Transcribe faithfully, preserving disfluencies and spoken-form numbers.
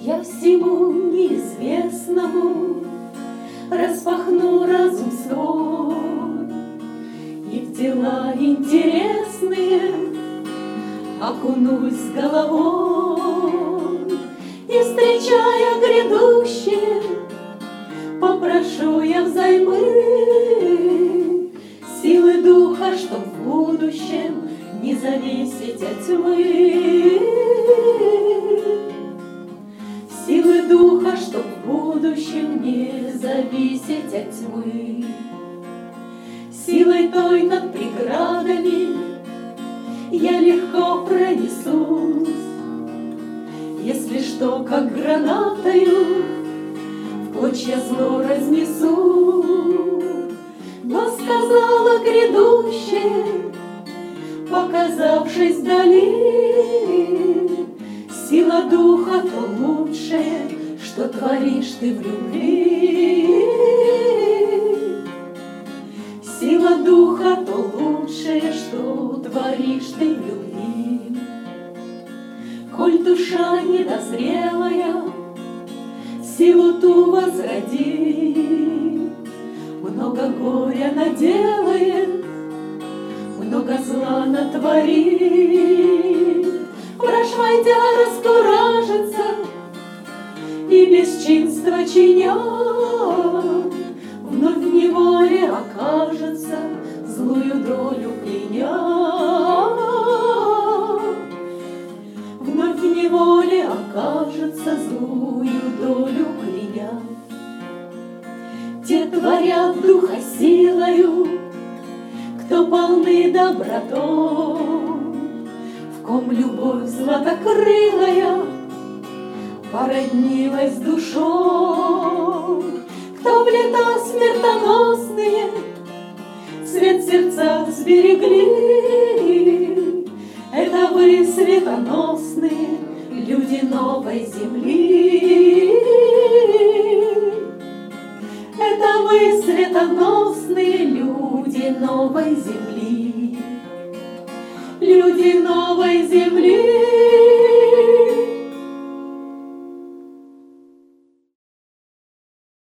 Я всему неизвестному распахну разум свой, и в дела интересные окунусь с головой, и, встречая грядущее, попрошу я взаймы силы духа, чтоб в будущем не зависеть от тьмы. Силы духа, чтоб в будущем не зависеть от тьмы. Силой той над преградами я легко пронесусь, если что, как гранатою в клочья зло разнесу. Но сказала грядущее, показавшись вдали, сила духа то лучшее, что творишь ты в любви. Сила духа то лучшее, что творишь ты в любви. Коль душа недозрелая силу ту возроди, много горя наделает, много зла натворит. Враж войдя раскуражится и бесчинство чиня, вновь в неволе окажется, злую долю пленя. Вновь в неволе окажется, злую долю пленя. Те творят духа силою, кто полны добротой, в ком любовь златокрылая породнилась с душой, кто в лета смертоносные свет сердца сберегли. Это вы, светоносные люди новой земли. Это вы, светоносные люди новой земли. Люди новой земли.